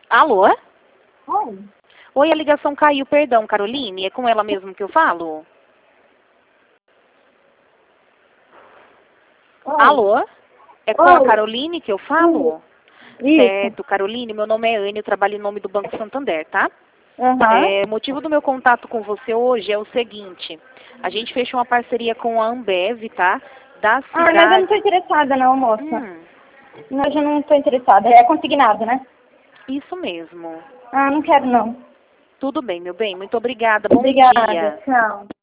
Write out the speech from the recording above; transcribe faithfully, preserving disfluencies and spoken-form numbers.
Alô? Oi. Oi, a ligação caiu, perdão, Caroline. É com ela mesmo que eu falo? Oi. Alô? É com Oi. a Caroline que eu falo? Isso. Certo, Caroline, meu nome é Anne, eu trabalho em nome do Banco Santander, tá? Uhum. É, o motivo do meu contato com você hoje é o seguinte. A gente fechou uma parceria com a Ambev, tá? Da Ah, mas eu não cidade... tô interessada não, moça. Hum, Não, eu já não tô interessada. É consignado, né? isso mesmo. Ah, não quero não. Tudo bem, meu bem. Muito obrigada. Bom Obrigada. dia. Tchau.